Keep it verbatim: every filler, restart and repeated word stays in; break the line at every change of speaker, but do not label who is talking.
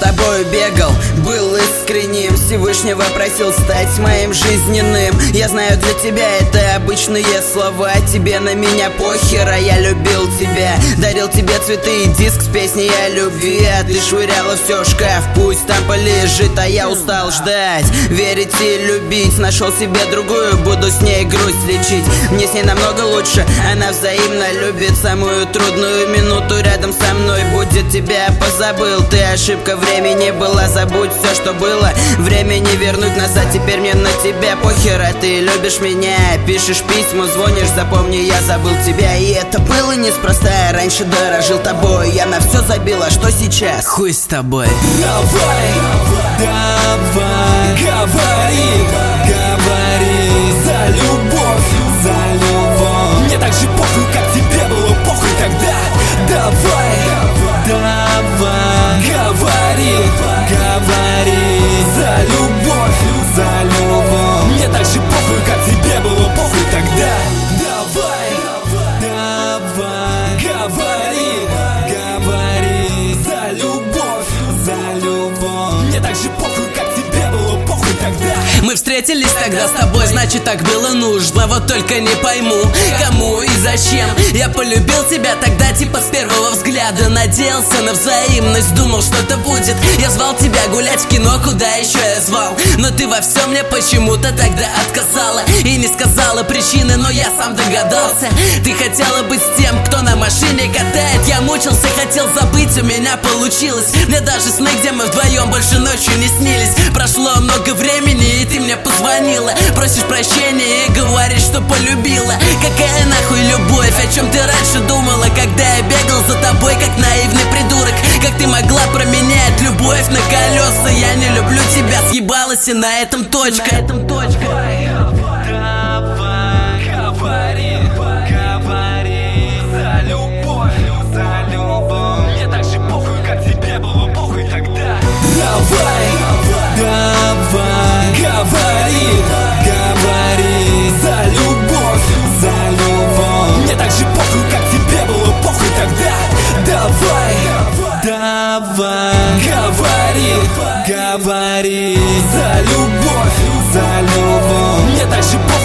тобою бегал, был искренним, Всевышнего просил стать моим жизненным. Я знаю, для тебя это обычные слова, тебе на меня похер, а я любил тебя. Дарил тебе цветы и диск с песней о любви, а ты швыряла все в шкаф, пусть там полежит, а я устал ждать, верить и любить. Нашел себе другую, буду с ней грусть лечить. Мне с ней намного лучше, она взаимно любит. Самую трудную минуту рядом со мной будет. Тебя позабыл, ты ошибка времени была. Забудь все, что было, время не вернуть назад. Теперь мне на тебя похер, а ты любишь меня. Пишешь письма, звонишь, запомни, я забыл тебя. И это было неспроста, я раньше дорожил тобой. Я на все забил, а что сейчас? Хуй с тобой.
Давай, давай, говори, говори за любовь, за любовь. Мне так же похуй, как тебе было похуй тогда. Давай, давай, говори, говори за любовь, за любовь. Мне так же похуй, как тебе было похуй тогда. Давай, давай, говори, говори за любовь, за любовь. Мне так же похуй, как тебе было похуй тогда.
Мы встретились тогда с тобой, значит так было нужно. Вот только не пойму, кому и зачем. Я полюбил тебя тогда типа с первого взгляда. Надеялся на взаимность, думал, что это будет. Я звал тебя гулять в кино, куда еще я звал. Но ты во всем мне почему-то тогда отказала. И не сказала причины, но я сам догадался. Ты хотела быть с тем, кто на машине катает. Я мучился, хотел забыть, у меня получилось. Мне даже сны, где мы вдвоем больше ночью не снились. Прошло много времени, и ты мне позвонила. Просишь прощения и говоришь, что полюбила. Какая нахуй любовь, о чем ты раньше думала, когда я бегал за тобой, как наивный придурок? Как ты могла променять любовь на колеса? Я не люблю тебя, съебалась, и на этом точка. На этом точка.
Давай, говори, говори за любовь, за любовь. Мне так же похуй, как тебе было похуй тогда. Давай, давай, говори, говори за любовь, за любовь. Мне так же похуй, как тебе было похуй тогда. Давай, давай, говори, говори за любовь, за любовь. Мне так же похуй,